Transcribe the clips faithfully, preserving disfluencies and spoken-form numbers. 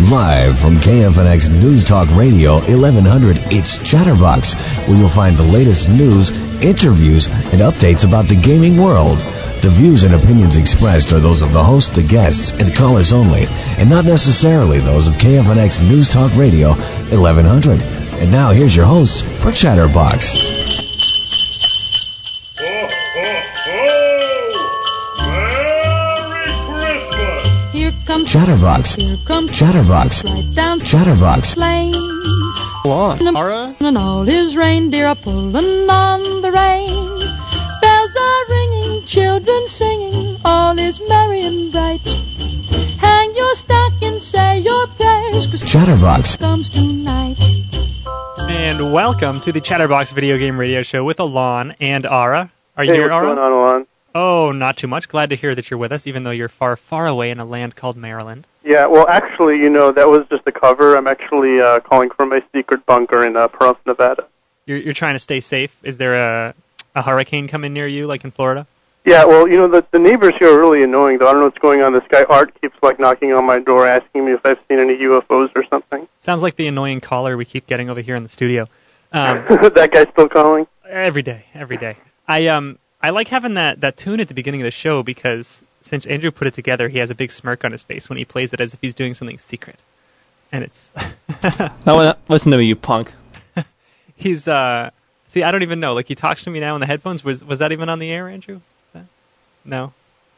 Live from K F N X News Talk Radio eleven hundred, it's Chatterbox, where you'll find the latest news, interviews, and updates about the gaming world. The views and opinions expressed are those of the host, the guests, and callers only, and not necessarily those of K F N X News Talk Radio eleven hundred. And now here's your hosts for Chatterbox. Chatterbox. Here comes Chatterbox. Right down Chatterbox Lane. On. Ara? And all his reindeer are pulling on the rein. Bells are ringing, children singing, all is merry and bright. Hang your stocking, say your prayers, 'cause Chatterbox comes tonight. And welcome to the Chatterbox Video Game Radio Show with Alon and Ara. Are you hey, here, what's Ara? going on, Alon? Oh, not too much. Glad to hear that you're with us, even though you're far, far away in a land called Maryland. Yeah, well, actually, you know, that was just a cover. I'm actually uh, calling from my secret bunker in uh, Pahrump, Nevada. You're, you're trying to stay safe? Is there a, a hurricane coming near you, like in Florida? Yeah, well, you know, the, the neighbors here are really annoying, though. I don't know what's going on. This guy, Art, keeps, like, knocking on my door, asking me if I've seen any U F Os or something. Sounds like the annoying caller we keep getting over here in the studio. Um, that guy's still calling? Every day, every day. I, um... I like having that, that tune at the beginning of the show because since Andrew put it together, he has a big smirk on his face when he plays it as if he's doing something secret. And it's... No, listen to me, you punk. He's, uh... See, I don't even know. Like, he talks to me now in the headphones. Was was that even on the air, Andrew? No?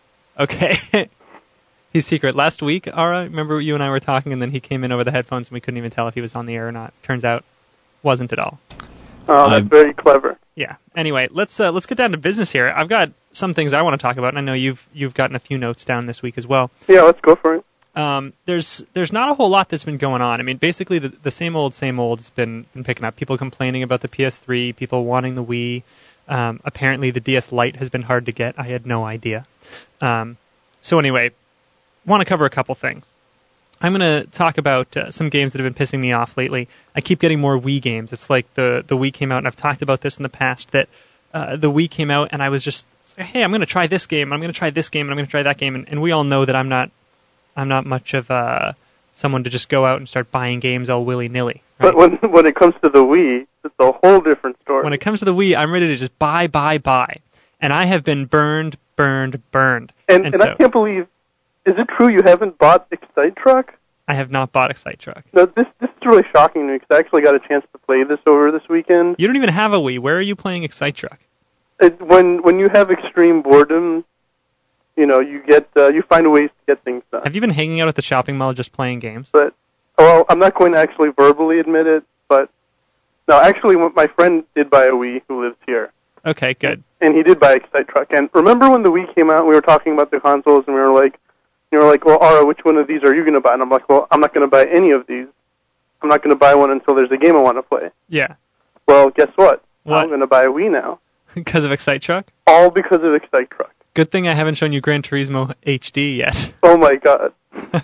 Okay. He's secret. Last week, Ara, remember you and I were talking and then he came in over the headphones and we couldn't even tell if he was on the air or not. Turns out, wasn't at all. Oh, that's uh, very clever. Yeah. Anyway, let's uh, let's get down to business here. I've got some things I want to talk about, and I know you've you've gotten a few notes down this week as well. Yeah, let's go for it. Um, there's there's not a whole lot that's been going on. I mean, basically the, the same old same old's been been picking up. People complaining about the P S three, people wanting the Wii. Um, apparently the D S Lite has been hard to get. I had no idea. Um, so anyway, want to cover a couple things. I'm going to talk about uh, some games that have been pissing me off lately. I keep getting more Wii games. It's like the, the Wii came out, and I've talked about this in the past, that uh, the Wii came out, and I was just, hey, I'm going to try this game, I'm going to try this game, and I'm going to try that game, and, and we all know that I'm not I'm not much of uh, someone to just go out and start buying games all willy-nilly. Right? But when when it comes to the Wii, it's a whole different story. When it comes to the Wii, I'm ready to just buy, buy, buy. And I have been burned, burned, burned. And, and, and so, I can't believe, is it true you haven't bought Excite Truck? I have not bought Excite Truck. No, this this is really shocking to me because I actually got a chance to play this over this weekend. You don't even have a Wii. Where are you playing Excite Truck? It, when when you have extreme boredom, you know, you get uh, you find ways to get things done. Have you been hanging out at the shopping mall just playing games? But well, I'm not going to actually verbally admit it, but no, actually, my friend did buy a Wii who lives here. Okay, good. And he did buy Excite Truck. And remember when the Wii came out, and we were talking about the consoles, and we were like. You were like, well, Ara, which one of these are you going to buy? And I'm like, well, I'm not going to buy any of these. I'm not going to buy one until there's a game I want to play. Yeah. Well, guess what? What? I'm going to buy a Wii now. Because of Excite Truck? All because of Excite Truck. Good thing I haven't shown you Gran Turismo H D yet. Oh, my God.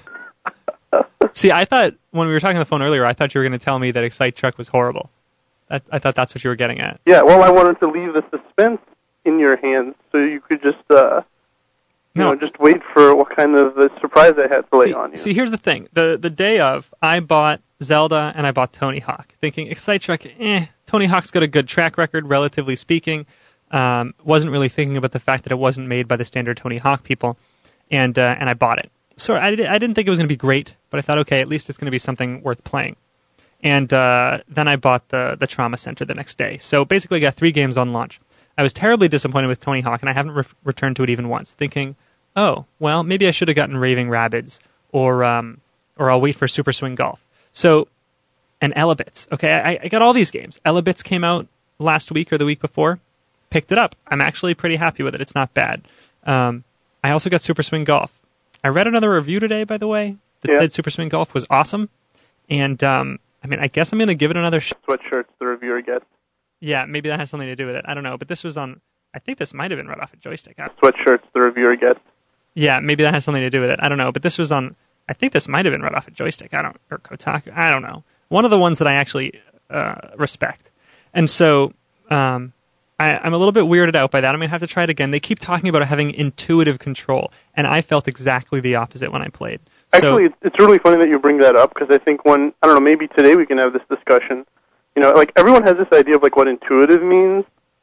See, I thought, when we were talking on the phone earlier, I thought you were going to tell me that Excite Truck was horrible. I, I thought that's what you were getting at. Yeah, well, I wanted to leave the suspense in your hands so you could just... uh You no. know, just wait for what kind of uh, surprise I had to lay see, on you. See, here's the thing. The the day of, I bought Zelda and I bought Tony Hawk, thinking, Excite Truck, eh, Tony Hawk's got a good track record, relatively speaking. Um, wasn't really thinking about the fact that it wasn't made by the standard Tony Hawk people, and uh, and I bought it. So I, did, I didn't think it was going to be great, but I thought, okay, at least it's going to be something worth playing. And uh, then I bought the, the Trauma Center the next day. So basically I got three games on launch. I was terribly disappointed with Tony Hawk, and I haven't re- returned to it even once, thinking... oh, well, maybe I should have gotten Raving Rabbids, or um, or I'll wait for Super Swing Golf. So, and Elebits. Okay, I, I got all these games. Elebits came out last week or the week before. Picked it up. I'm actually pretty happy with it. It's not bad. Um, I also got Super Swing Golf. I read another review today, by the way, that yeah. said Super Swing Golf was awesome. And, um, I mean, I guess I'm going to give it another shot. Sweatshirts the reviewer gets. Yeah, maybe that has something to do with it. I don't know. But this was on, I think this might have been right off a joystick. Sweatshirts the reviewer gets. Yeah, maybe that has something to do with it. I don't know. But this was on, I think this might have been right off a joystick. I don't, or Kotaku. I don't know. One of the ones that I actually uh, respect. And so um, I, I'm a little bit weirded out by that. I'm going to have to try it again. They keep talking about having intuitive control, and I felt exactly the opposite when I played. Actually, it's, it's really funny that you bring that up, because I think when, I don't know, maybe today we can have this discussion. You know, like, everyone has this idea of, like, what intuitive means,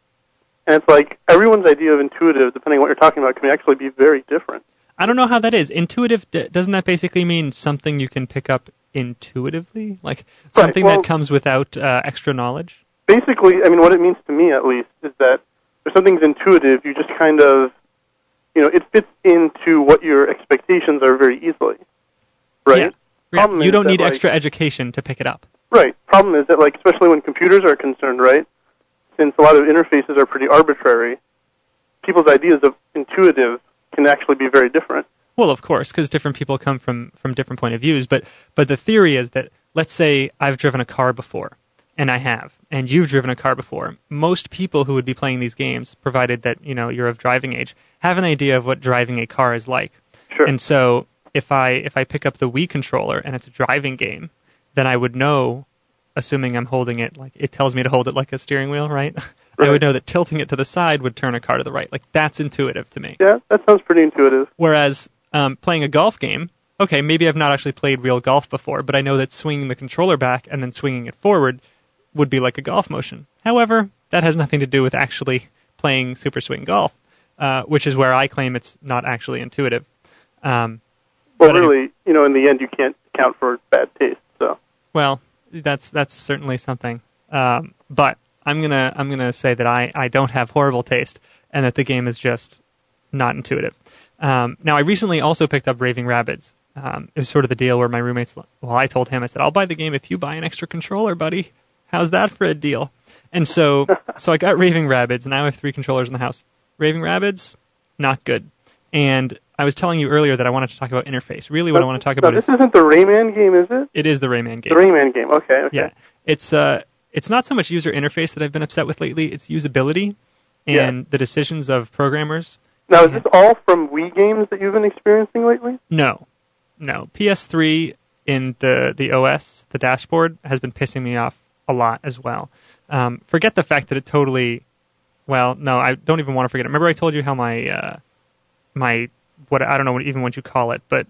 and it's like, everyone's idea of intuitive, depending on what you're talking about, can actually be very different. I don't know how that is. Intuitive, doesn't that basically mean something you can pick up intuitively? Like, something right, well, that comes without uh, extra knowledge? Basically, I mean, what it means to me, at least, is that if something's intuitive, you just kind of, you know, it fits into what your expectations are very easily, right? Yeah. yeah. You don't that, need like, extra education to pick it up. Right. Problem is that, like, especially when computers are concerned, right, since a lot of interfaces are pretty arbitrary, people's ideas of intuitive can actually be very different. Well, of course, because different people come from, from different point of views, but but the theory is that, let's say I've driven a car before, and I have, and you've driven a car before. Most people who would be playing these games, provided that, you know, you're of driving age, have an idea of what driving a car is like. Sure. And so if I if I pick up the Wii controller and it's a driving game, then I would know, assuming I'm holding it, like it tells me to hold it like a steering wheel, right? Right. I would know that tilting it to the side would turn a car to the right. Like, that's intuitive to me. Yeah, that sounds pretty intuitive. Whereas um, playing a golf game, okay, maybe I've not actually played real golf before, but I know that swinging the controller back and then swinging it forward would be like a golf motion. However, that has nothing to do with actually playing Super Swing Golf, uh, which is where I claim it's not actually intuitive. Um, well, but really, anyway, you know, in the end, you can't account for bad taste. So. Well, that's that's certainly something. Um, but I'm gonna I'm gonna say that I, I don't have horrible taste, and that the game is just not intuitive. Um, now, I recently also picked up Raving Rabbids. Um, it was sort of the deal where my roommates, well, I told him, I said, I'll buy the game if you buy an extra controller, buddy. How's that for a deal? And so so I got Raving Rabbids, and now I have three controllers in the house. Raving Rabbids, not good. And I was telling you earlier that I wanted to talk about interface. Really, what no, I want to talk no, about this is... This isn't the Rayman game, is it? It is the Rayman game. The Rayman game, okay, okay. Yeah. It's uh, it's not so much user interface that I've been upset with lately. It's usability and yeah. the decisions of programmers. Now, is this all from Wii games that you've been experiencing lately? No. No. P S three in the, the O S, the dashboard, has been pissing me off a lot as well. Um, forget the fact that it totally... Well, no, I don't even want to forget it. Remember I told you how my... Uh, my what I don't know even what you call it, but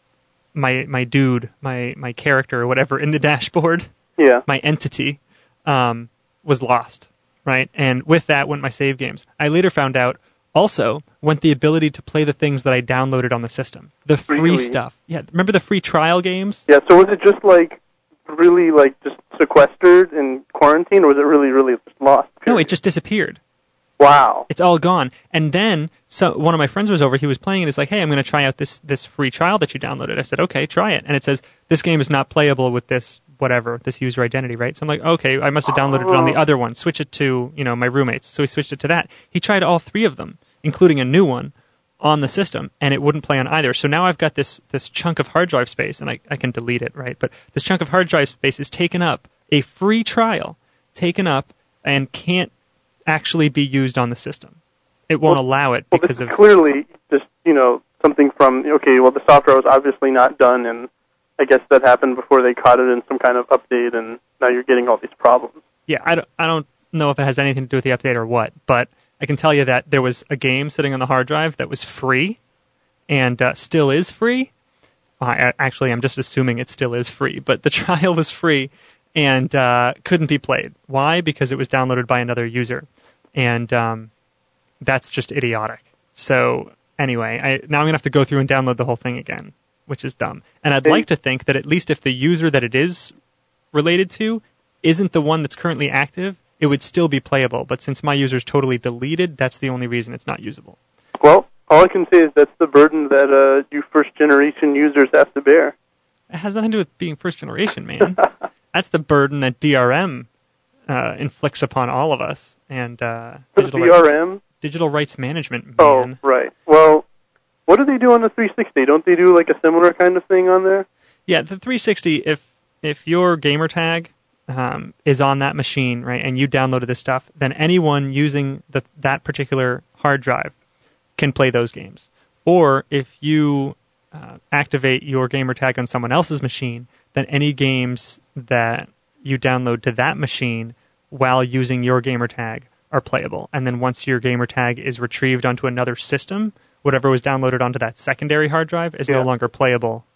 my my dude, my my character or whatever in the dashboard, yeah, my entity, um, was lost, right? And with that went my save games. I later found out also went the ability to play the things that I downloaded on the system, the free really? stuff. Yeah, remember the free trial games? Yeah. So was it just like really like just sequestered in quarantine, or was it really really just lost? Period? No, it just disappeared. Wow. It's all gone. And then so one of my friends was over, he was playing and it's like, hey, I'm going to try out this, this free trial that you downloaded. I said, okay, try it. And it says, this game is not playable with this whatever, this user identity, right? So I'm like, okay, I must have downloaded oh. it on the other one. Switch it to, you know, my roommates. So he switched it to that. He tried all three of them, including a new one, on the system, and it wouldn't play on either. So now I've got this this chunk of hard drive space, and I, I can delete it, right? But this chunk of hard drive space is taken up, a free trial, taken up, and can't actually be used on the system. It won't well, allow it well, because this is of clearly just, you know, something from, okay, well, the software was obviously not done, and I guess that happened before they caught it in some kind of update, and now you're getting all these problems. Yeah, I don't, I don't know if it has anything to do with the update or what, but I can tell you that there was a game sitting on the hard drive that was free and uh, still is free. Uh, actually, I'm just assuming it still is free, but the trial was free and uh, couldn't be played. Why? Because it was downloaded by another user. And um, that's just idiotic. So anyway, I, now I'm going to have to go through and download the whole thing again, which is dumb. And I'd like to think that at least if the user that it is related to isn't the one that's currently active, it would still be playable. But since my user's totally deleted, that's the only reason it's not usable. Well, all I can say is that's the burden that uh, you first-generation users have to bear. It has nothing to do with being first-generation, man. That's the burden that D R M uh, inflicts upon all of us. And uh, digital, D R M? Rights, digital rights management, man. Oh, right. Well, what do they do on the three sixty? Don't they do like a similar kind of thing on there? Yeah, the three sixty, if if your gamer tag um, is on that machine, right, and you downloaded this stuff, then anyone using the, that particular hard drive can play those games. Or if you uh, activate your gamer tag on someone else's machine, then any games that you download to that machine while using your gamer tag are playable. And then once your gamer tag is retrieved onto another system, whatever was downloaded onto that secondary hard drive is yeah. no longer playable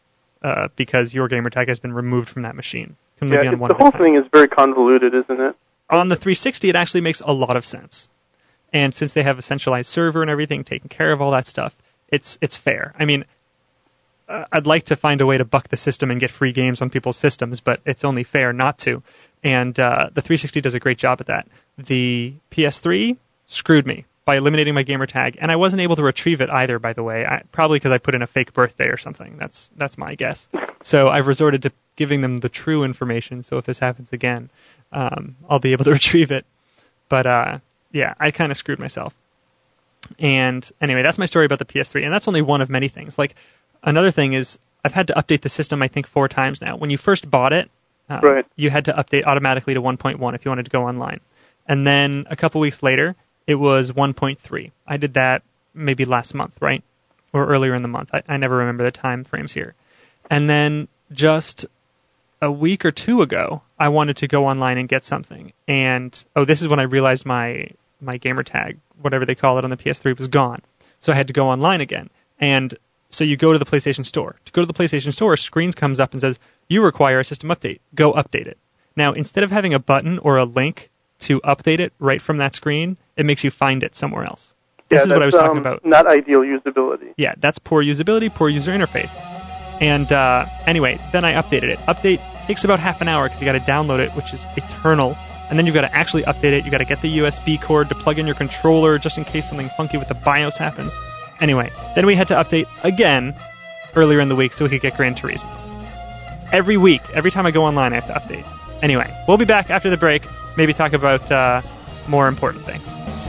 uh, because your gamer tag has been removed from that machine. Can only Yeah, be on it's, one the at a whole time. thing is very convoluted, isn't it? On the three sixty, it actually makes a lot of sense. And since they have a centralized server and everything taking care of all that stuff, it's it's fair. I mean, uh, I'd like to find a way to buck the system and get free games on people's systems, but it's only fair not to. And uh, the three sixty does a great job at that. The P S three screwed me by eliminating my gamer tag, and I wasn't able to retrieve it either, by the way, I, probably because I put in a fake birthday or something. That's that's my guess. So I've resorted to giving them the true information, so if this happens again, um, I'll be able to retrieve it. But uh, yeah, I kind of screwed myself. And anyway, that's my story about the P S three, and that's only one of many things. Like, another thing is I've had to update the system, I think, four times now. When you first bought it, um, Right. you had to update automatically to one point one if you wanted to go online. And then a couple weeks later, it was one point three. I did that maybe last month, right? Or earlier in the month. I, I never remember the time frames here. And then just a week or two ago, I wanted to go online and get something. And, oh, this is when I realized my my gamer tag, whatever they call it on the P S three, was gone. So I had to go online again. And so you go to the PlayStation Store. To go to the PlayStation Store, a screen comes up and says, you require a system update. Go update it. Now, instead of having a button or a link to update it right from that screen, it makes you find it somewhere else. This yeah, is what I was um, talking about. Not ideal usability. Yeah, that's poor usability, poor user interface. And uh, anyway, then I updated it. Update takes about half an hour because you got to download it, which is eternal. And then you've got to actually update it. You've got to get the U S B cord to plug in your controller just in case something funky with the BIOS happens. Anyway, then we had to update again earlier in the week so we could get Gran Turismo. Every week, every time I go online, I have to update. Anyway, we'll be back after the break, maybe talk about uh, more important things.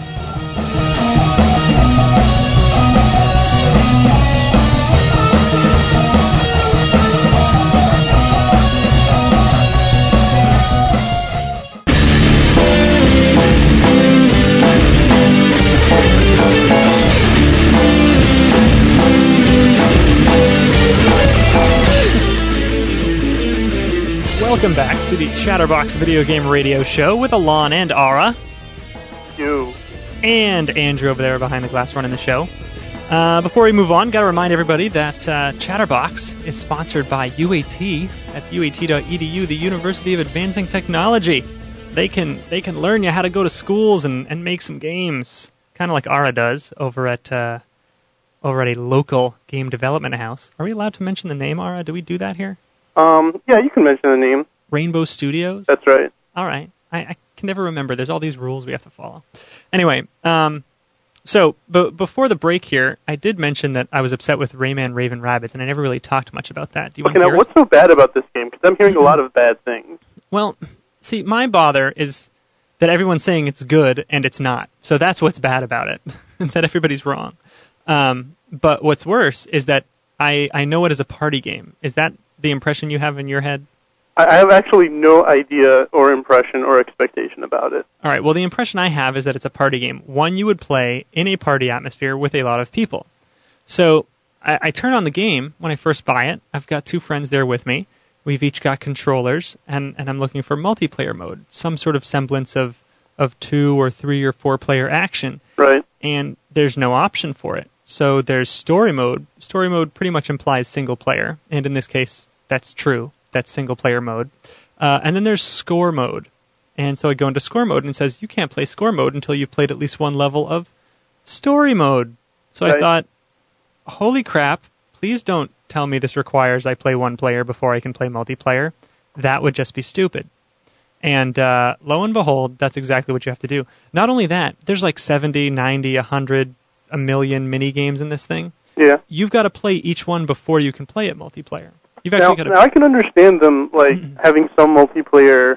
Welcome back to the Chatterbox Video Game Radio Show with Alon and Ara. You. And Andrew over there behind the glass running the show. Uh, before we move on, got to remind everybody that uh, Chatterbox is sponsored by U A T. That's U A T dot E D U, the University of Advancing Technology. They can they can learn you how to go to schools and, and make some games, kind of like Ara does over at uh, over at a local game development house. Are we allowed to mention the name, Ara? Do we do that here? Um, yeah, you can mention the name. Rainbow Studios? That's right. All right. I, I can never remember. There's all these rules we have to follow. Anyway, um, so b- before the break here, I did mention that I was upset with Rayman Raven Rabbids, and I never really talked much about that. Do you Okay, want to now hear what's so bad about this game? Because I'm hearing a lot of bad things. Well, see, my bother is that everyone's saying it's good, and it's not. So that's what's bad about it, that everybody's wrong. Um, but what's worse is that I, I know it as a party game. Is that the impression you have in your head? I have actually no idea or impression or expectation about it. All right, well, the impression I have is that it's a party game, one you would play in a party atmosphere with a lot of people. So I, I turn on the game when I first buy it. I've got two friends there with me. We've each got controllers, and, and I'm looking for multiplayer mode, some sort of semblance of, of two or three or four player action. Right. And there's no option for it. So there's story mode. Story mode pretty much implies single player, and in this case, that's true. That's single player mode. Uh, and then there's score mode. And so I go into score mode and it says you can't play score mode until you've played at least one level of story mode. So Right. I thought, holy crap, please don't tell me this requires I play one player before I can play multiplayer. That would just be stupid. And uh, lo and behold, that's exactly what you have to do. Not only that, there's like seventy, ninety, one hundred, a million mini games in this thing. Yeah. You've got to play each one before you can play it multiplayer. You've Now, actually got to. now I can understand them like having some multiplayer,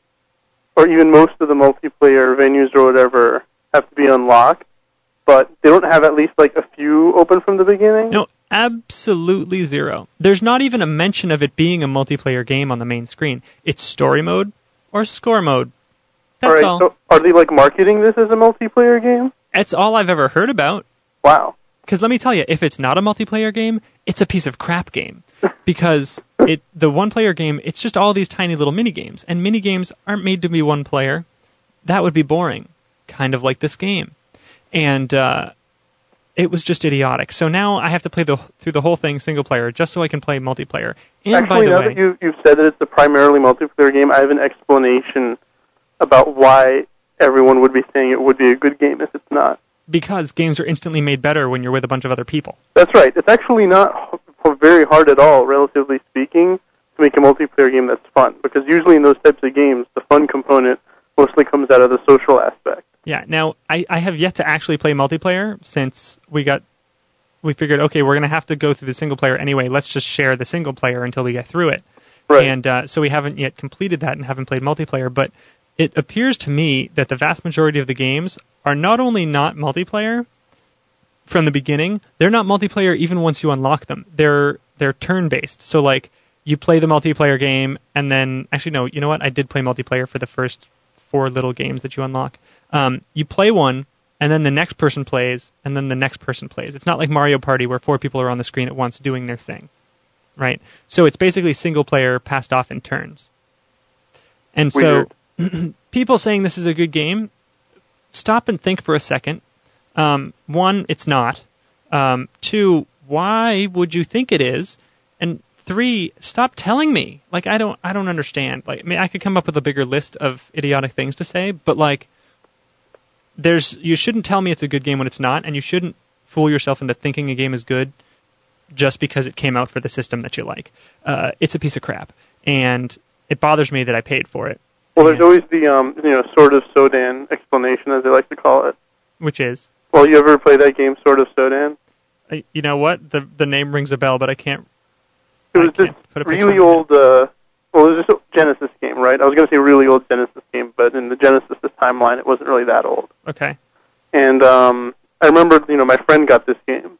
or even most of the multiplayer venues or whatever have to be unlocked, but they don't have at least like a few open from the beginning. No, absolutely zero. There's not even a mention of it being a multiplayer game on the main screen. It's story mode or score mode. That's all. Right, all. so are they like marketing this as a multiplayer game? That's all I've ever heard about. Wow. Because let me tell you, if it's not a multiplayer game, it's a piece of crap game. Because it the one-player game, it's just all these tiny little mini-games. And mini-games aren't made to be one player. That would be boring. Kind of like this game. And uh, it was just idiotic. So now I have to play the through the whole thing single player just so I can play multiplayer. And Actually, by the now way, that you, you've said that it's a primarily multiplayer game, I have an explanation about why everyone would be saying it would be a good game if it's not. Because games are instantly made better when you're with a bunch of other people. That's right. It's actually not h- very hard at all, relatively speaking, to make a multiplayer game that's fun. Because usually in those types of games, the fun component mostly comes out of the social aspect. Yeah. Now, I, I have yet to actually play multiplayer since we got we figured, okay, we're going to have to go through the single player anyway. Let's just share the single player until we get through it. Right. And uh, so we haven't yet completed that and haven't played multiplayer. But it appears to me that the vast majority of the games are not only not multiplayer from the beginning, they're not multiplayer even once you unlock them. They're they're turn-based. So, like, you play the multiplayer game, and then... Actually, no, you know what? I did play multiplayer for the first four little games that you unlock. Um, you play one, and then the next person plays, and then the next person plays. It's not like Mario Party where four people are on the screen at once doing their thing, right? So it's basically single player passed off in turns. And Weird. so people saying this is a good game, stop and think for a second. Um, one, it's not. Um, two, why would you think it is? And three, stop telling me. Like, I don't, I don't understand. Like, I mean, I could come up with a bigger list of idiotic things to say, but like, there's, you shouldn't tell me it's a good game when it's not, and you shouldn't fool yourself into thinking a game is good just because it came out for the system that you like. Uh, it's a piece of crap, and it bothers me that I paid for it. Well, there's and, always the, um, you know, Sword of Sodan explanation, as they like to call it. Which is? Well, you ever play that game, Sword of Sodan? I, you know what? The the name rings a bell, but I can't. It was I can't this put a picture really of it. old, uh, well, it was this Genesis game, right? I was going to say really old Genesis game, but in the Genesis timeline, it wasn't really that old. Okay. And um, I remember, you know, my friend got this game,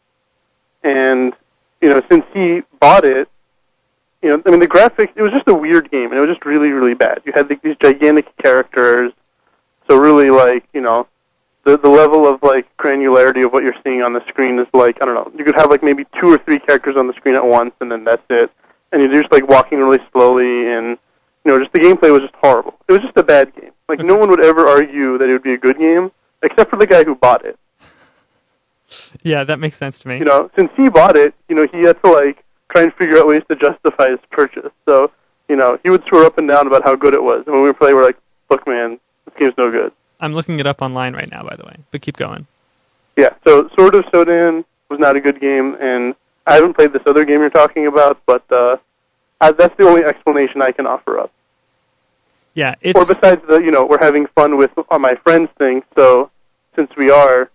and you know, since he bought it, you know, I mean, the graphics, it was just a weird game, and it was just really, really bad. You had the, these gigantic characters, so really, like, you know, the the level of, like, granularity of what you're seeing on the screen is, like, I don't know, you could have, like, maybe two or three characters on the screen at once, and then that's it. And you're just, like, walking really slowly, and, you know, just the gameplay was just horrible. It was just a bad game. Like, Okay. no one would ever argue that it would be a good game, except for the guy who bought it. Yeah, that makes sense to me. You know, since he bought it, you know, he had to, like, try and figure out ways to justify his purchase. So, you know, he would swear up and down about how good it was. And when we were playing, we're like, look, man, this game's no good. I'm looking it up online right now, by the way, but keep going. Yeah, so Sword of Sodan was not a good game, and I haven't played this other game you're talking about, but uh, I, that's the only explanation I can offer up. Yeah, it's... Or besides the, you know, we're having fun with uh, my friends thing, so since we are,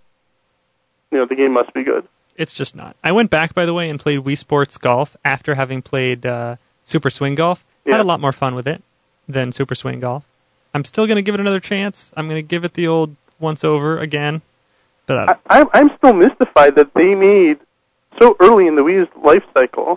you know, the game must be good. It's just not. I went back, by the way, and played Wii Sports Golf after having played uh, Super Swing Golf. Yeah. Had a lot more fun with it than Super Swing Golf. I'm still going to give it another chance. I'm going to give it the old once over again. But uh, I, I'm, I'm still mystified that they made, so early in the Wii's life cycle,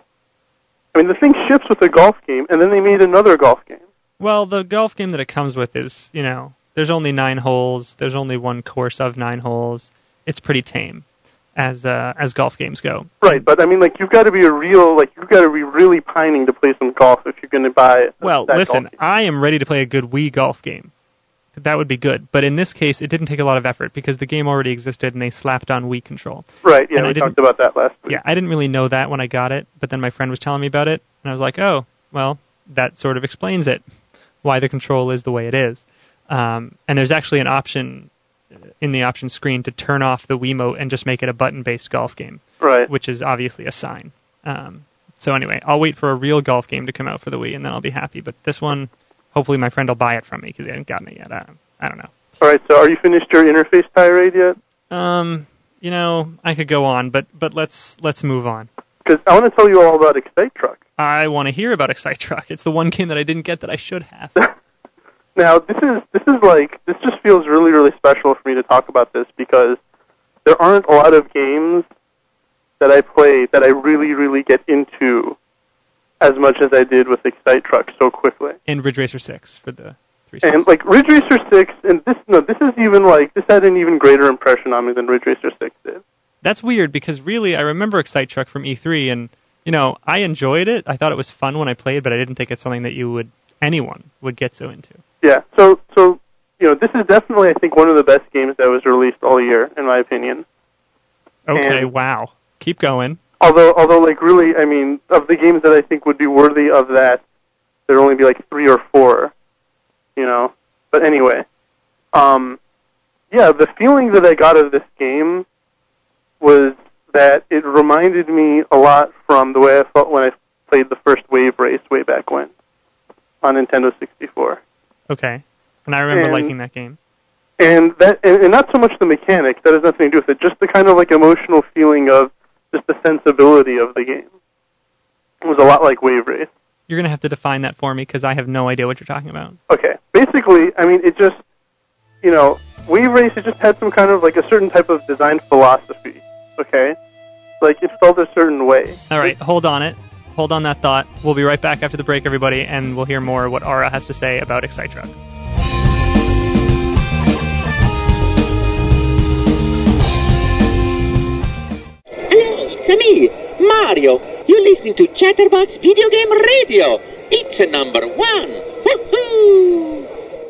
I mean, the thing ships with a golf game, and then they made another golf game. well, the golf game that it comes with is, you know, there's only nine holes. There's only one course of nine holes. It's pretty tame as uh, as golf games go. Right, but I mean, like, you've got to be a real, like, you've got to be really pining to play some golf if you're going to buy Well, that listen, golf game. I am ready to play a good Wii golf game. That would be good. But in this case, it didn't take a lot of effort because the game already existed and they slapped on Wii Control. Right, yeah, and I we didn't- talked about that last week. Yeah, I didn't really know that when I got it, but then my friend was telling me about it, and I was like, oh, well, that sort of explains it, why the control is the way it is. Um, and there's actually an option in the option screen to turn off the Wiimote and just make it a button-based golf game, Right. which is obviously a sign. Um, so anyway, I'll wait for a real golf game to come out for the Wii, and then I'll be happy. But this one, hopefully my friend will buy it from me because he hasn't gotten it yet. I, I don't know. All right, so are you finished your interface tirade yet? Um, you know, I could go on, but but let's let's move on. Because I want to tell you all about Excite Truck. I want to hear about Excite Truck. It's the one game that I didn't get that I should have. Now, this is this is like this just feels really really special for me to talk about this because there aren't a lot of games that I play that I really really get into as much as I did with Excite Truck so quickly. And Ridge Racer six for the three And sixty. like Ridge Racer six, and this no, this is even like this had an even greater impression on me than Ridge Racer six did. That's weird because really I remember Excite Truck from E three, and you know I enjoyed it. I thought it was fun when I played, but I didn't think it's something that you would anyone would get so into. Yeah, so so you know this is definitely I think one of the best games that was released all year in my opinion. Okay, And wow. Keep going. although, although, like, really, I mean, of the games that I think would be worthy of that, there'd only be like three or four, you know. But anyway, um, yeah, the feeling that I got of this game was that it reminded me a lot from the way I felt when I played the first Wave Race way back when on Nintendo sixty-four. Okay. And I remember And- liking that game. And that, and, and not so much the mechanics, that has nothing to do with it, just the kind of like emotional feeling of just the sensibility of the game. It was a lot like Wave Race. You're going to have to define that for me because I have no idea what you're talking about. Okay, basically, I mean, it just, you know, Wave Race, it just had some kind of like a certain type of design philosophy, okay? Like, it felt a certain way. All right, hold on it. Hold on that thought. We'll be right back after the break, everybody, and we'll hear more what Ara has to say about Excite Truck. Hello, it's me, Mario. You're listening to Chatterbox Video Game Radio. It's a number one. Woohoo!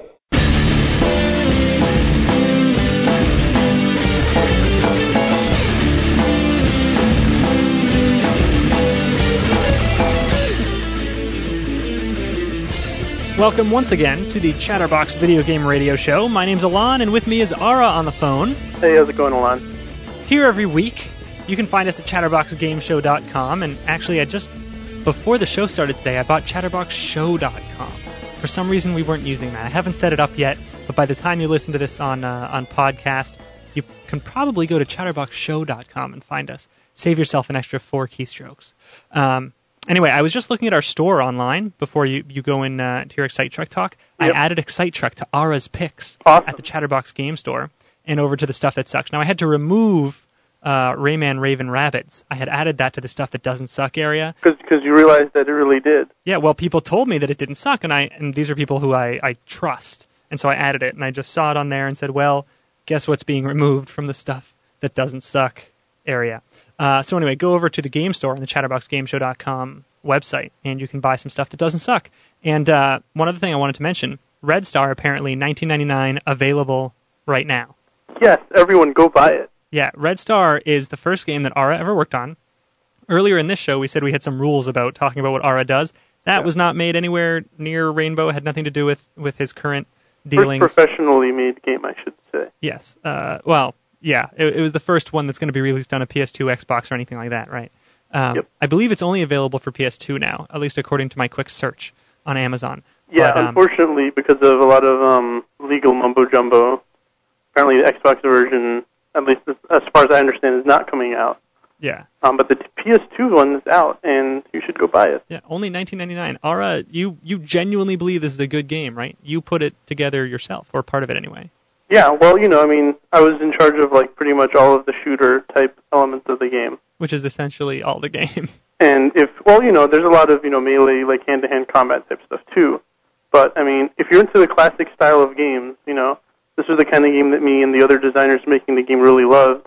Welcome once again to the Chatterbox Video Game Radio Show. My name's Alon, and with me is Ara on the phone. Hey, how's it going, Alon? Here every week. You can find us at chatterbox game show dot com, and actually, I just, before the show started today, I bought chatterbox show dot com. For some reason, we weren't using that. I haven't set it up yet, but by the time you listen to this on uh, on podcast, you can probably go to chatterbox show dot com and find us. Save yourself an extra four keystrokes. Um, anyway, I was just looking at our store online before you, you go in uh, to your Excite Truck talk. Yep. I added Excite Truck to Ara's picks Awesome. at the Chatterbox Game Store and over to the stuff that sucks. Now, I had to remove uh, Rayman Raven Rabbids. I had added that to the stuff that doesn't suck area. Because you realized that it really did. Yeah, well, people told me that it didn't suck, and I and these are people who I, I trust. And so I added it, and I just saw it on there and said, well, guess what's being removed from the stuff that doesn't suck area. Uh, so anyway, go over to the game store on the chatterbox game show dot com website, and you can buy some stuff that doesn't suck. And uh, one other thing I wanted to mention, Red Star apparently nineteen ninety-nine available right now. Yes, everyone go buy it. Yeah, Red Star is the first game that Ara ever worked on. Earlier in this show, we said we had some rules about talking about what Ara does. That Yeah. was not made anywhere near Rainbow. It had nothing to do with, with his current First dealings. professionally made game, I should say. Yes. Uh, well, yeah, it, it was the first one that's going to be released on a P S two, Xbox, or anything like that, right? Um, Yep. I believe it's only available for P S two now, at least according to my quick search on Amazon. Yeah, But, um, unfortunately, because of a lot of um, legal mumbo-jumbo, apparently the Xbox version, at least as, as far as I understand, is not coming out. Yeah. Um, but the P S two one is out, and you should go buy it. Yeah, only nineteen ninety-nine. Ara, you, you genuinely believe this is a good game, right? You put it together yourself, or part of it anyway. Yeah, well, you know, I mean, I was in charge of, like, pretty much all of the shooter-type elements of the game. Which is essentially all the game. And if, well, you know, there's a lot of, you know, melee, like, hand-to-hand combat type stuff, too. But, I mean, if you're into the classic style of games, you know, this is the kind of game that me and the other designers making the game really loved.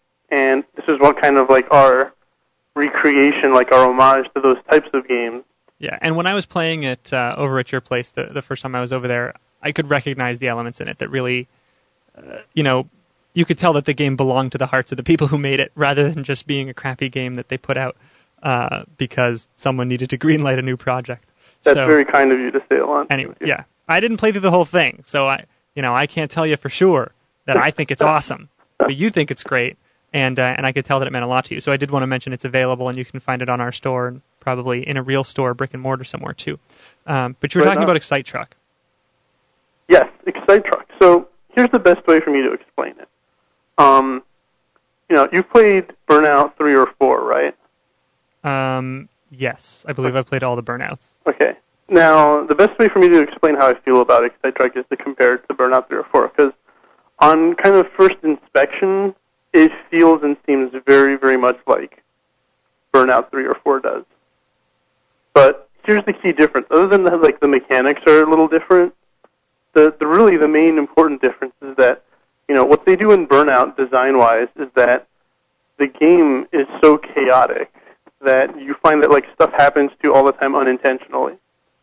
And this is one kind of, like, our recreation, like, our homage to those types of games. Yeah, and when I was playing it uh, over at your place the, the first time I was over there, I could recognize the elements in it that really, uh, you know, you could tell that the game belonged to the hearts of the people who made it, rather than just being a crappy game that they put out uh, because someone needed to greenlight a new project. That's so, very kind of you to say, Alon. Anyway, yeah, I didn't play through the whole thing, so I, you know, I can't tell you for sure that I think it's awesome, but you think it's great, and uh, and I could tell that it meant a lot to you. So I did want to mention it's available, and you can find it on our store, and probably in a real store, brick and mortar somewhere too. Um, but you were Right talking on. about Excite Truck. Yes, Excite Truck. So here's the best way for me to explain it. Um, you know, you've played Burnout three or four, right? Um, yes, I believe I played all the Burnouts. Okay. Now, the best way for me to explain how I feel about Excite Truck is to compare it to Burnout three or four, because on kind of first inspection, it feels and seems very, very much like Burnout three or four does. But here's the key difference. Other than the, like the mechanics are a little different, the, the really the main important difference is that, you know, what they do in Burnout design-wise is that the game is so chaotic that you find that like stuff happens to you all the time unintentionally.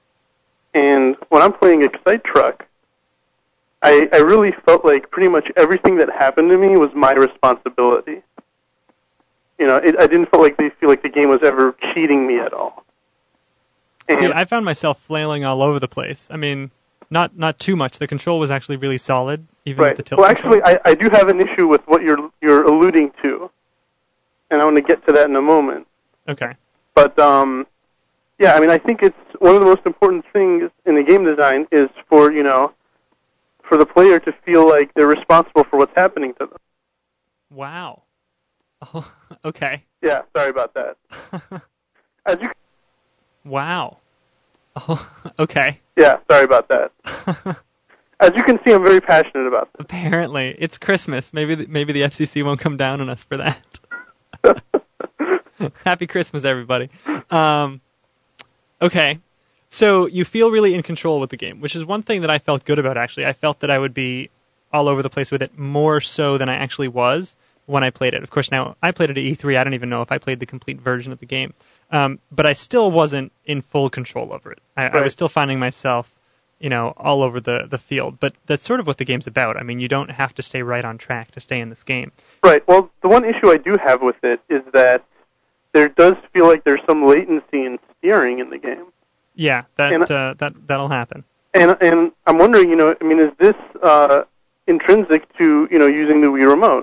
And when I'm playing Excite Truck, I, I really felt like pretty much everything that happened to me was my responsibility. You know, it, I didn't feel like they feel like the game was ever cheating me at all. And See, I found myself flailing all over the place. I mean, not not too much. The control was actually really solid, even right. with the tilt Well, control. actually, I, I do have an issue with what you're you're alluding to, and I want to get to that in a moment. Okay. But um, yeah, I mean, I think it's one of the most important things in the game design is for you know, for the player to feel like they're responsible for what's happening to them. Wow. Oh, okay. Yeah, sorry about that. As you Wow. Oh, okay. yeah, sorry about that. As you can see, I'm very passionate about this. Apparently, it's Christmas. Maybe the, maybe the F C C won't come down on us for that. Happy Christmas, everybody. Um, okay, so you feel really in control with the game, which is one thing that I felt good about, actually. I felt that I would be all over the place with it, more so than I actually was when I played it. Of course, now, I played it at E three. I don't even know if I played the complete version of the game. Um, but I still wasn't in full control over it. I, Right. I was still finding myself, you know, all over the, the field. But that's sort of what the game's about. I mean, you don't have to stay right on track to stay in this game. Right. Well, the one issue I do have with it is that there does feel like there's some latency in steering in the game. Yeah, that And- uh, that that'll happen. And and I'm wondering, you know, I mean, is this uh, intrinsic to, you know, using the Wii Remote?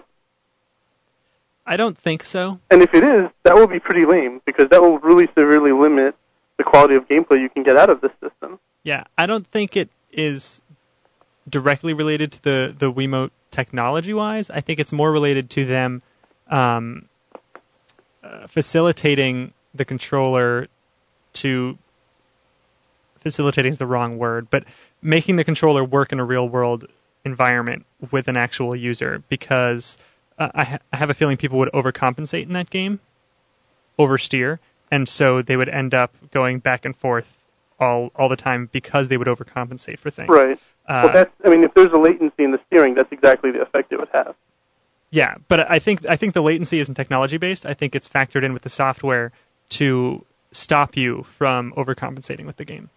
I don't think so. And if it is, that will be pretty lame, because that will really severely limit the quality of gameplay you can get out of this system. Yeah, I don't think it is directly related to the, the Wiimote technology-wise. I think it's more related to them um, uh, facilitating the controller to... Facilitating is the wrong word, but making the controller work in a real-world environment with an actual user, because uh, I, ha- I have a feeling people would overcompensate in that game, oversteer, and so they would end up going back and forth all all the time because they would overcompensate for things. Right. Uh, well, that's, I mean, if there's a latency in the steering, that's exactly the effect it would have. Yeah, but I think I think the latency isn't technology based. I think it's factored in with the software to stop you from overcompensating with the game.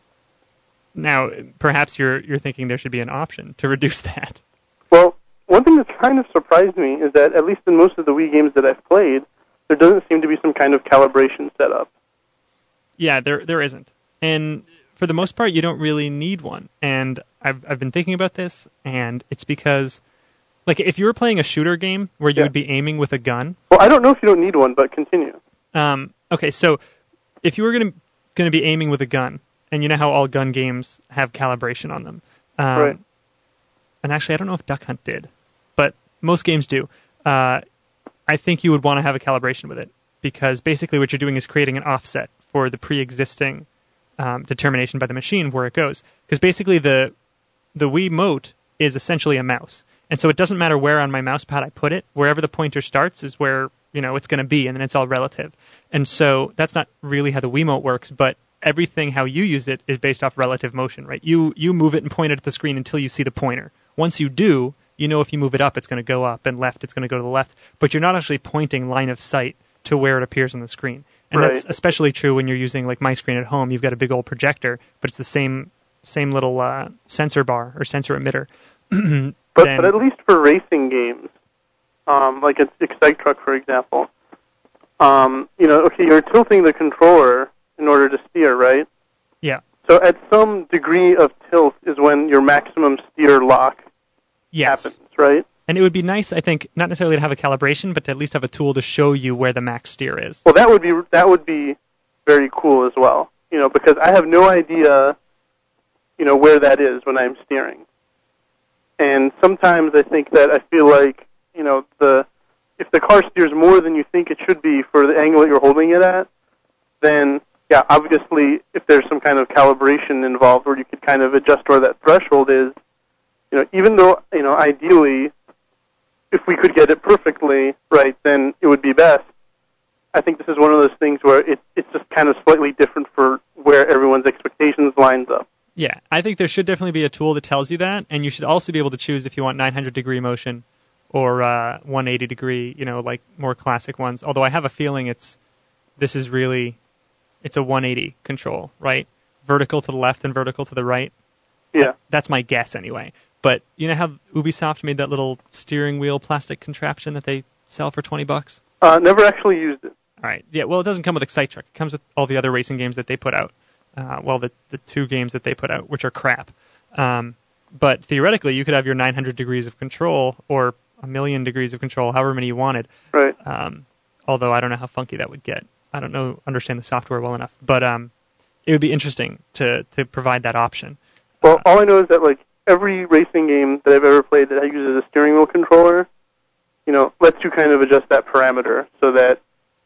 Now, perhaps you're you're thinking there should be an option to reduce that. Well, one thing that's kind of surprised me is that, at least in most of the Wii games that I've played, there doesn't seem to be some kind of calibration set up. Yeah, there there isn't. And for the most part, you don't really need one. And I've I've been thinking about this, and it's because, like, if you were playing a shooter game where you Yeah. would be aiming with a gun. Well, I don't know if you don't need one, but continue. Um, okay, so if you were gonna gonna be aiming with a gun, and you know how all gun games have calibration on them. Um, Right. And actually, I don't know if Duck Hunt did, but most games do. Uh, I think you would want to have a calibration with it, because basically what you're doing is creating an offset for the pre-existing um, determination by the machine of where it goes. Because basically the the Wiimote is essentially a mouse, and so it doesn't matter where on my mouse pad I put it. Wherever the pointer starts is where, you know, it's going to be, and then it's all relative. And so that's not really how the Wiimote works, but everything how you use it is based off relative motion, right? You you move it and point it at the screen until you see the pointer. Once you do, you know if you move it up, it's going to go up, and left, it's going to go to the left. But you're not actually pointing line of sight to where it appears on the screen. And Right. that's especially true when you're using, like, my screen at home. You've got a big old projector, but it's the same same little uh, sensor bar or sensor emitter. But, Then- but at least for racing games, um, like a Excite Truck, for example, um, you know, okay, you're tilting the controller in order to steer, right? Yeah. So at some degree of tilt is when your maximum steer lock Yes. happens, right? And it would be nice, I think, not necessarily to have a calibration, but to at least have a tool to show you where the max steer is. Well, that would be that would be very cool as well, you know, because I have no idea, you know, where that is when I'm steering. And sometimes I think that I feel like, you know, the if the car steers more than you think it should be for the angle that you're holding it at, then yeah, obviously if there's some kind of calibration involved where you could kind of adjust where that threshold is, you know, even though, you know, ideally if we could get it perfectly right, then it would be best. I think this is one of those things where it, it's just kind of slightly different for where everyone's expectations lines up. Yeah, I think there should definitely be a tool that tells you that, and you should also be able to choose if you want nine hundred degree motion or uh, one hundred eighty degree, you know, like more classic ones. Although I have a feeling it's this is really it's a one eighty control, right? Vertical to the left and vertical to the right. Yeah. That's my guess anyway. But you know how Ubisoft made that little steering wheel plastic contraption that they sell for twenty bucks? Uh, never actually used it. All right. Yeah. Well, it doesn't come with Excite Truck. It comes with all the other racing games that they put out. Uh, well, the the two games that they put out, which are crap. Um, but theoretically, you could have your nine hundred degrees of control or a million degrees of control, however many you wanted. Right. Um, although I don't know how funky that would get. I don't know understand the software well enough. But um, it would be interesting to to provide that option. Well, Uh, all I know is that like every racing game that I've ever played that uses a steering wheel controller, you know, lets you kind of adjust that parameter so that,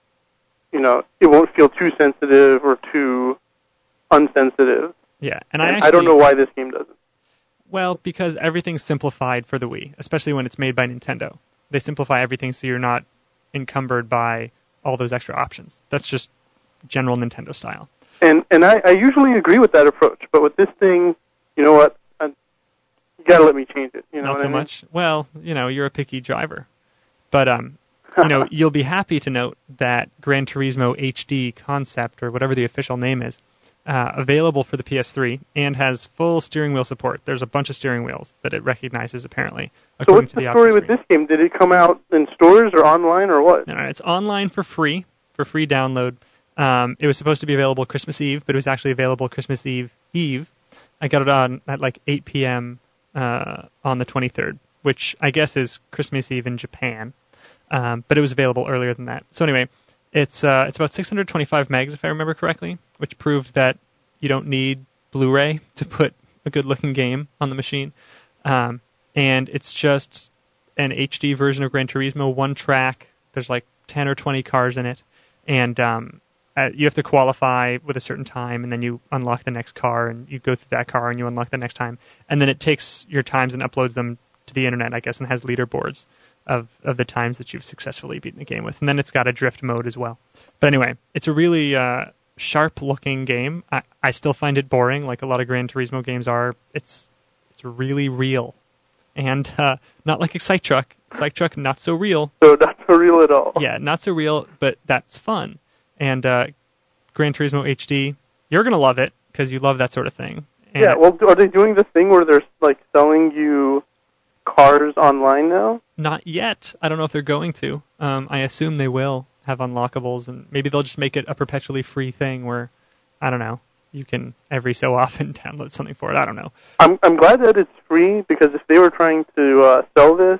you know, it won't feel too sensitive or too unsensitive. yeah. And, And I actually, I don't know why this game doesn't. Well, because everything's simplified for the Wii, especially when it's made by Nintendo. They simplify everything so you're not encumbered by all those extra options. That's just general Nintendo style. And and I, I usually agree with that approach, but with this thing, you know what? I, you gotta let me change it. You know Not what so I mean? much. Well, you know, you're a picky driver. But, um, you know, you'll be happy to note that Gran Turismo H D Concept, or whatever the official name is, uh, available for the P S three and has full steering wheel support. There's a bunch of steering wheels that it recognizes, apparently, So according what's to the, the story option with screen. this game? Did it come out in stores or online or what? All right, it's online for free, for free download. Um, it was supposed to be available Christmas Eve, but it was actually available Christmas Eve Eve. I got it on at like eight p.m. Uh, on the twenty-third, which I guess is Christmas Eve in Japan. Um, but it was available earlier than that. So anyway, it's uh, it's about six hundred twenty-five megs, if I remember correctly, which proves that you don't need Blu-ray to put a good-looking game on the machine. Um, and it's just an H D version of Gran Turismo, one track. There's like ten or twenty cars in it. And um, uh, you have to qualify with a certain time, and then you unlock the next car, and you go through that car, and you unlock the next time. And then it takes your times and uploads them to the internet, I guess, and has leaderboards of, of the times that you've successfully beaten the game with. And then it's got a drift mode as well. But anyway, it's a really uh, sharp-looking game. I, I still find it boring, like a lot of Gran Turismo games are. It's it's really real. And uh, not like Excite Truck. Excite Truck, not so real. So not so real at all. Yeah, not so real, but that's fun. And uh, Gran Turismo H D, you're going to love it because you love that sort of thing. And Yeah, well, are they doing this thing where they're like selling you cars online now? Not yet. I don't know if they're going to. Um, I assume they will have unlockables, and maybe they'll just make it a perpetually free thing where, I don't know, you can every so often download something for it. I don't know. I'm I'm glad that it's free because if they were trying to uh, sell this,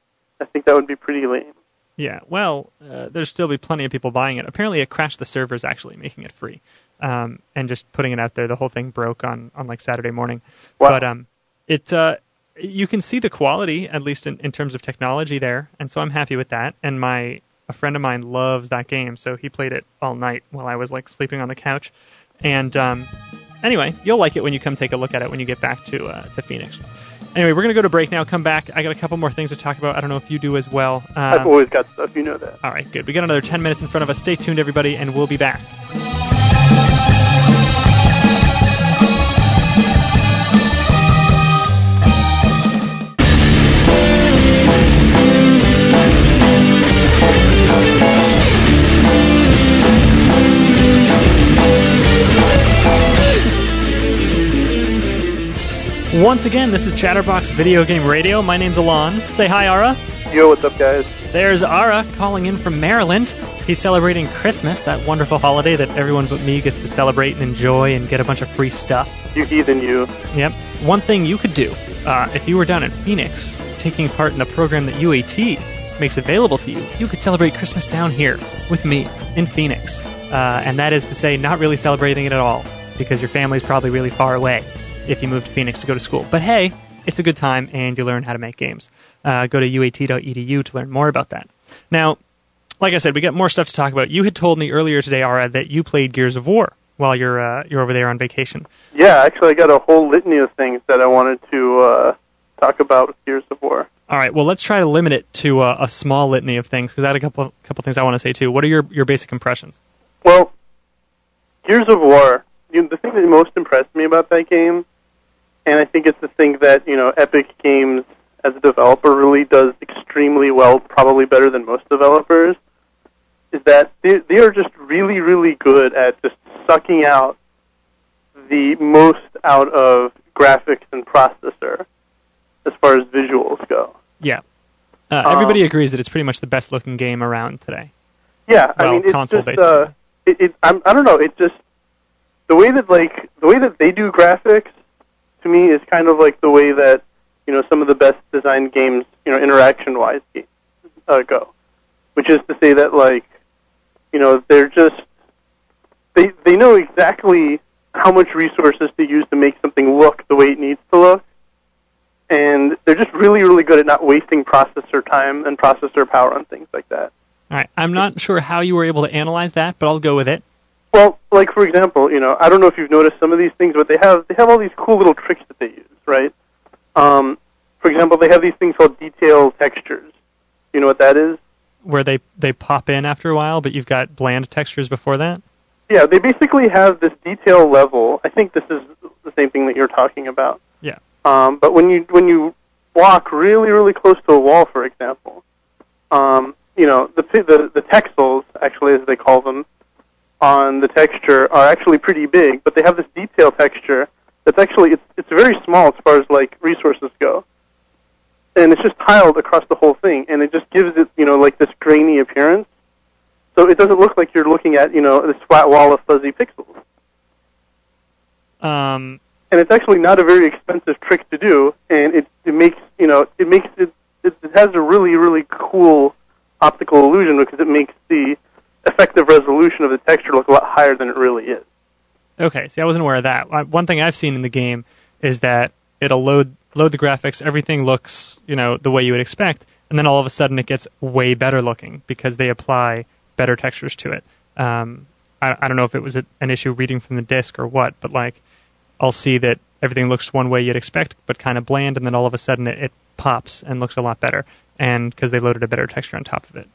I think that would be pretty lame. Yeah, well, uh, there'll still be plenty of people buying it. Apparently it crashed the servers actually, making it free. Um, and just putting it out there, the whole thing broke on, on like Saturday morning. Wow. But um, it uh, you can see the quality, at least in, in terms of technology there, and so I'm happy with that. And my a friend of mine loves that game, so he played it all night while I was like sleeping on the couch. And um, anyway, you'll like it when you come take a look at it when you get back to uh, to Phoenix. Anyway, we're going to go to break now, come back. I got a couple more things to talk about. I don't know if you do as well. Um, I've always got stuff, you know that. all right, good. We got another ten minutes in front of us. Stay tuned, everybody, and we'll be back. Once again, this is Chatterbox Video Game Radio. My name's Alon. Say hi, Ara. Yo, what's up, guys? There's Ara calling in from Maryland. He's celebrating Christmas, that wonderful holiday that everyone but me gets to celebrate and enjoy and get a bunch of free stuff. You heathen, you. Yep. One thing you could do, uh, if you were down in Phoenix, taking part in a program that U A T makes available to you, you could celebrate Christmas down here with me in Phoenix. Uh, and that is to say, not really celebrating it at all, because your family's probably really far away if you move to Phoenix to go to school. But hey, it's a good time, and you learn how to make games. Uh, go to U A T dot E D U to learn more about that. Now, like I said, we got more stuff to talk about. You had told me earlier today, Ara, that you played Gears of War while you're uh, you're over there on vacation. Yeah, actually, I got a whole litany of things that I wanted to uh, talk about with Gears of War. All right, well, let's try to limit it to uh, a small litany of things, because I had a couple couple things I want to say, too. What are your, your basic impressions? Well, Gears of War, you know, the thing that most impressed me about that game, and I think it's the thing that, you know, Epic Games as a developer really does extremely well, probably better than most developers, is that they, they are just really, really good at just sucking out the most out of graphics and processor as far as visuals go. Yeah. Uh, Um, everybody agrees that it's pretty much the best-looking game around today. Yeah, well, I mean, it's console just, based. uh, it, it, I'm, I don't know, it's just, the way that, like, the way that they do graphics, to me, is kind of like the way that, you know, some of the best designed games, you know, interaction-wise, uh, go. Which is to say that, like, you know, they're just, they they know exactly how much resources to use to make something look the way it needs to look, and they're just really, really good at not wasting processor time and processor power on things like that. All right, I'm not sure how you were able to analyze that, but I'll go with it. Well, like, for example, you know, I don't know if you've noticed some of these things, but they have they have all these cool little tricks that they use, right? Um, for example, they have these things called detail textures. You know what that is? Where they, they pop in after a while, but you've got bland textures before that? Yeah, they basically have this detail level. I think this is the same thing that you're talking about. Yeah. Um, but when you when you walk really, really close to a wall, for example, um, you know, the, the the texels, actually, as they call them, on the texture are actually pretty big, but they have this detail texture that's actually, it's, it's very small as far as, like, resources go. And it's just tiled across the whole thing, and it just gives it, you know, like this grainy appearance. So it doesn't look like you're looking at, you know, this flat wall of fuzzy pixels. Um, and it's actually not a very expensive trick to do, and it, it makes, you know, it makes it, it, it has a really, really cool optical illusion because it makes the effective resolution of the texture look a lot higher than it really is. Okay, see, I wasn't aware of that. One thing I've seen in the game is that it'll load load the graphics, everything looks, you know, the way you would expect, and then all of a sudden it gets way better looking because they apply better textures to it. Um, I, I don't know if it was a, an issue reading from the disk or what, but, like, I'll see that everything looks one way you'd expect, but kind of bland, and then all of a sudden it, it pops and looks a lot better, and because they loaded a better texture on top of it.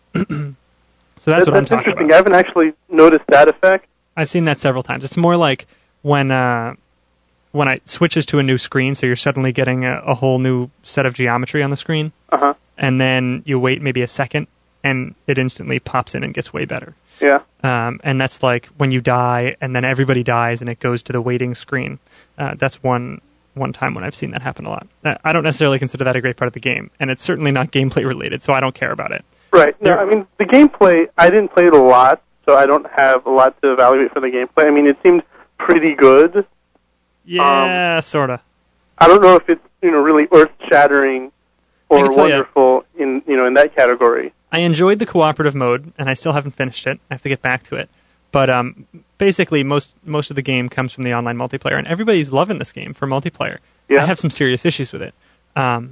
So that's, that's what I'm that's talking interesting. about. I haven't actually noticed that effect. I've seen that several times. It's more like when uh, when it switches to a new screen, so you're suddenly getting a, a whole new set of geometry on the screen, uh-huh. and then you wait maybe a second, and it instantly pops in and gets way better. Yeah. Um, and that's like when you die, and then everybody dies, and it goes to the waiting screen. Uh, that's one one time when I've seen that happen a lot. I don't necessarily consider that a great part of the game, and it's certainly not gameplay related, so I don't care about it. Right. No, I mean, the gameplay, I didn't play it a lot, so I don't have a lot to evaluate for the gameplay. I mean, it seemed pretty good. Yeah, um, sort of. I don't know if it's, you know, really earth-shattering or tell wonderful you, in, you know, in that category. I enjoyed the cooperative mode, and I still haven't finished it. I have to get back to it. But um, basically, most most of the game comes from the online multiplayer, and everybody's loving this game for multiplayer. Yeah. I have some serious issues with it. Um,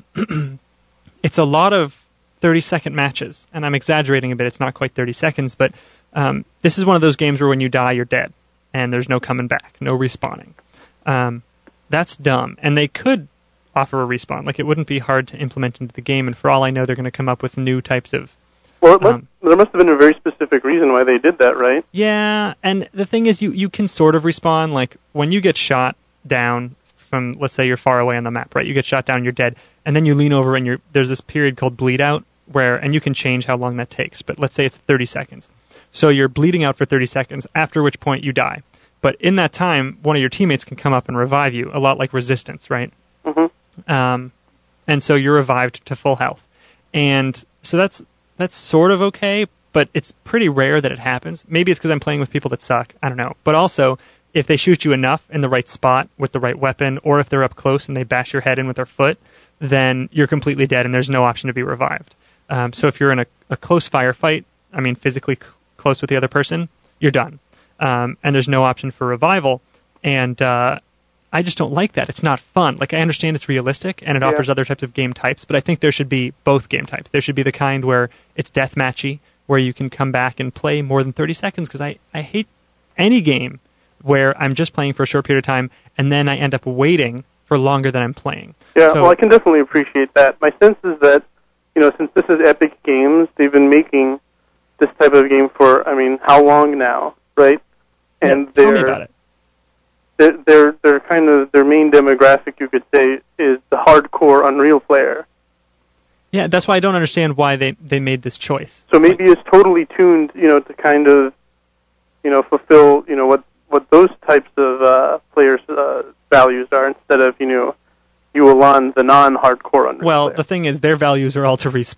it's a lot of thirty-second matches, and I'm exaggerating a bit. It's not quite thirty seconds, but um, this is one of those games where when you die, you're dead, and there's no coming back, no respawning. Um, that's dumb, and they could offer a respawn. Like, it wouldn't be hard to implement into the game, and for all I know, they're going to come up with new types of... Well, it must, um, there must have been a very specific reason why they did that, right? Yeah, and the thing is, you, you can sort of respawn. Like, when you get shot down from, let's say you're far away on the map, right? You get shot down, you're dead, and then you lean over, and you're there's this period called bleed out, where, and you can change how long that takes, but let's say it's thirty seconds. So you're bleeding out for thirty seconds, after which point you die. But in that time, one of your teammates can come up and revive you, a lot like Resistance, right? Mm-hmm. Um, and so you're revived to full health. And so that's that's sort of okay, but it's pretty rare that it happens. Maybe it's because I'm playing with people that suck. I don't know. But also, if they shoot you enough in the right spot with the right weapon, or if they're up close and they bash your head in with their foot, then you're completely dead and there's no option to be revived. Um, so if you're in a, a close firefight, I mean physically c- close with the other person, you're done. Um, and there's no option for revival. And uh, I just don't like that. It's not fun. Like, I understand it's realistic and it yeah. offers other types of game types, but I think there should be both game types. There should be the kind where it's deathmatchy, where you can come back and play more than thirty seconds, because I, I hate any game where I'm just playing for a short period of time and then I end up waiting for longer than I'm playing. Yeah, so, well, I can definitely appreciate that. My sense is that, you know, since this is Epic Games, they've been making this type of game for, I mean, how long now, right? And yeah, they're, tell me about it. They're, they're, they're kind of, their main demographic, you could say, is the hardcore Unreal player. Yeah, that's why I don't understand why they, they made this choice. So maybe it's totally tuned, you know, to kind of, you know, fulfill, you know, what, what those types of uh, players' uh, values are, instead of, you know, you Alon, the non-hardcore Unreal Well, player. the thing is, their values are all to respawn.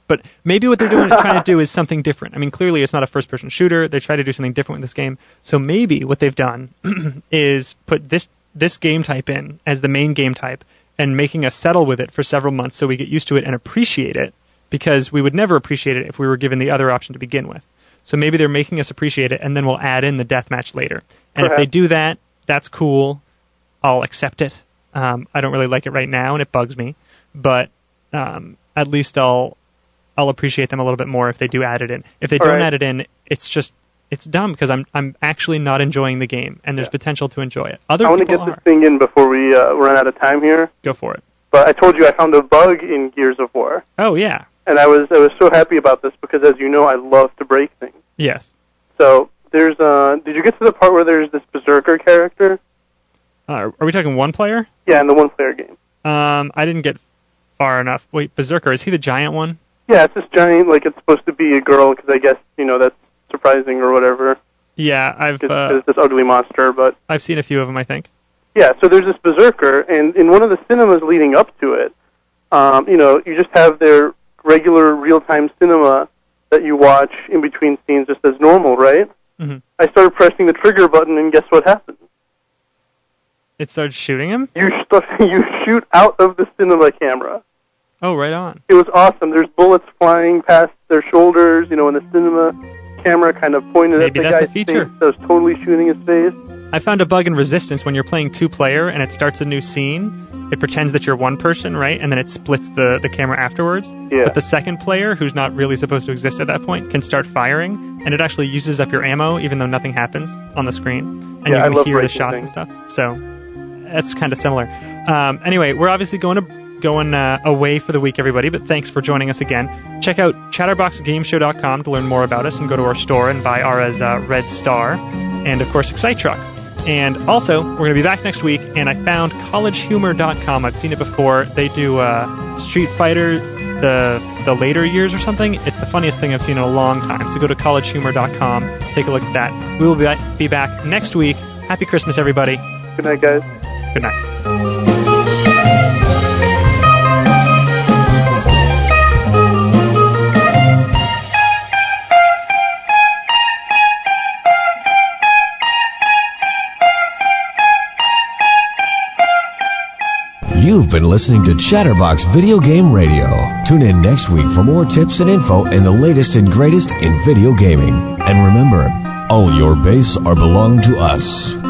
But maybe what they're doing, trying to do is something different. I mean, clearly it's not a first-person shooter. They try to do something different with this game. So maybe what they've done is put this this game type in as the main game type and making us settle with it for several months so we get used to it and appreciate it, because we would never appreciate it if we were given the other option to begin with. So maybe they're making us appreciate it, and then we'll add in the deathmatch later. And Perhaps. if they do that, that's cool. I'll accept it. Um, I don't really like it right now, and it bugs me. But um, at least I'll I'll appreciate them a little bit more if they do add it in. If they All don't right. add it in, it's just it's dumb because I'm I'm actually not enjoying the game, and there's Yeah. potential to enjoy it. Other I want to people get are. this thing in before we uh, run out of time here. Go for it. But I told you I found a bug in Gears of War, Oh yeah. and I was I was so happy about this because, as you know, I love to break things. Yes. So there's uh, did you get to the part where there's this Berserker character? Uh, are we talking one player? Yeah, in the one-player game. Um, I didn't get far enough. Wait, Berserker, is he the giant one? Yeah, it's this giant, like it's supposed to be a girl, because I guess, you know, that's surprising or whatever. Yeah, I've It's, uh, it's this ugly monster, but I've seen a few of them, I think. yeah, so there's this Berserker, and in one of the cinemas leading up to it, um, you know, you just have their regular real-time cinema that you watch in between scenes just as normal, right? Mm-hmm. I started pressing the trigger button, and guess what happened? It started shooting him? You st- you shoot out of the cinema camera. Oh, right on. It was awesome. There's bullets flying past their shoulders, you know, and the cinema camera kind of pointed Maybe at the that's a guy's feature. face, so it was totally shooting his face. I found a bug in Resistance when you're playing two-player and it starts a new scene. It pretends that you're one person, right? And then it splits the, the camera afterwards. Yeah. But the second player, who's not really supposed to exist at that point, can start firing, and it actually uses up your ammo even though nothing happens on the screen. And Yeah, you I can love hear the racing shots things. and stuff. So that's kind of similar. Um, anyway, we're obviously going to going uh, away for the week, everybody, but thanks for joining us again. Check out chatterbox game show dot com to learn more about us and go to our store and buy Ara's uh, Red Star and, of course, Excite Truck. And also, we're going to be back next week, and I found college humor dot com. I've seen it before. They do uh, Street Fighter, the the later years or something. It's the funniest thing I've seen in a long time. So go to college humor dot com, take a look at that. We will be back, be back next week. Happy Christmas, everybody. Good night, guys. Good night. You've been listening to Chatterbox Video Game Radio. Tune in next week for more tips and info and the latest and greatest in video gaming. And remember, all your base are belong to us.